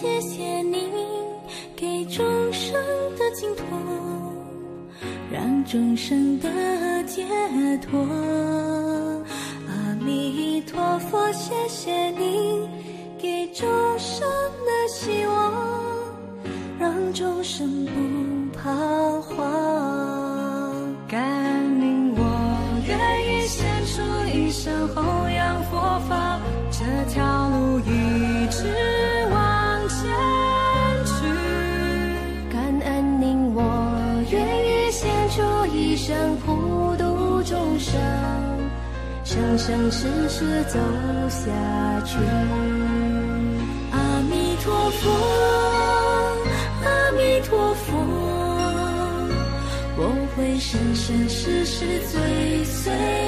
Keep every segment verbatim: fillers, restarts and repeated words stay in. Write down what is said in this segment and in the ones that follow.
谢谢你给众生的净土，让众生的解脱。阿弥陀佛，谢谢你给众生的希望，让众生不彷徨。感应我愿意献出一生弘扬佛法，这条路一直往前去。感恩您，我愿意献出一生普度众生，生生世世走下去。阿弥陀佛，阿弥陀佛，我会生生世世追随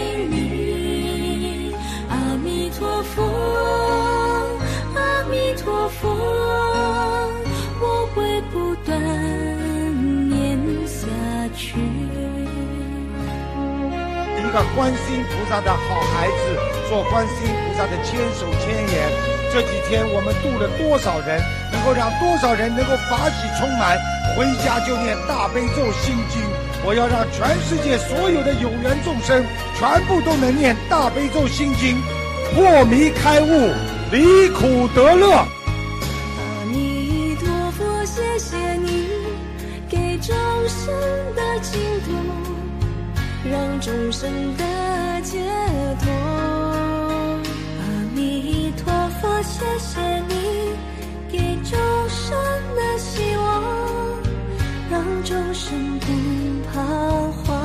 你。阿弥陀佛，阿弥陀佛，我会不断念下去。 一个观世音菩萨的好孩子，做观世音菩萨的千手千眼。这几天我们度了多少人，能够让多少人能够法喜充满，回家就念大悲咒心经。我要让全世界所有的有缘众生全部都能念大悲咒心经，破迷开悟，离苦得乐。 阿弥陀佛，谢谢你给众生的净土，让众生的解脱。阿弥陀佛，谢谢你给众生的希望，让众生不彷徨。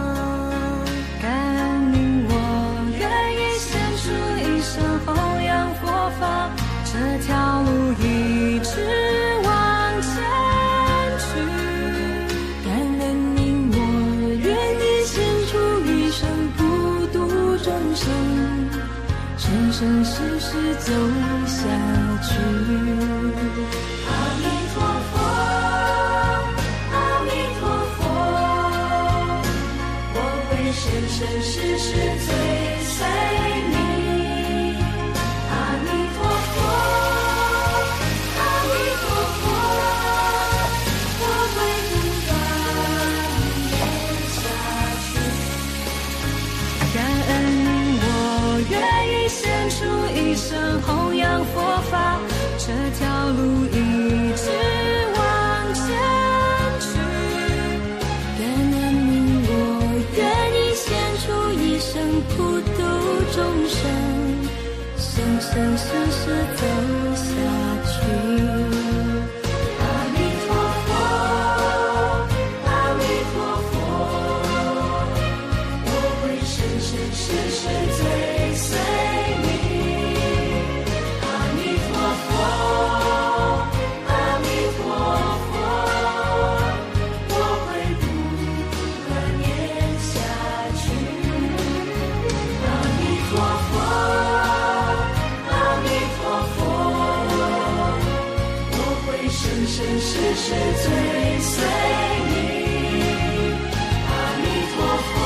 感应我愿意献出一生弘扬佛法，这条路一直往前去。感恩您，我愿意献出一生普度众生，生生世世走下去。阿弥陀佛，阿弥陀佛，我会生生世世追随你。阿弥陀佛，阿弥陀佛，我会不断念下去。感恩您，我愿意献出一生弘扬佛法，这条路一直往前去。感恩您，我愿意献出一生普度众生，生生世世走下去。阿弥陀佛，阿弥陀佛，我会生生世世追随你。阿弥陀佛，阿弥陀佛，我会不断念下去。阿弥陀佛，阿弥陀佛，我会生生世世追随你。阿弥陀佛，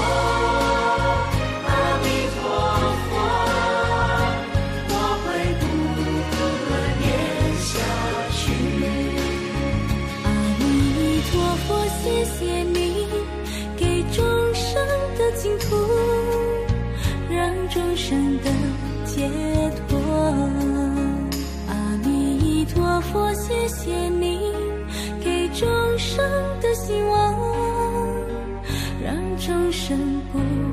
阿弥陀佛，我会不断念下去。阿弥陀佛，谢谢你给众生的净土，让众生的解脱。阿弥陀佛，谢谢你众生的希望，让众生不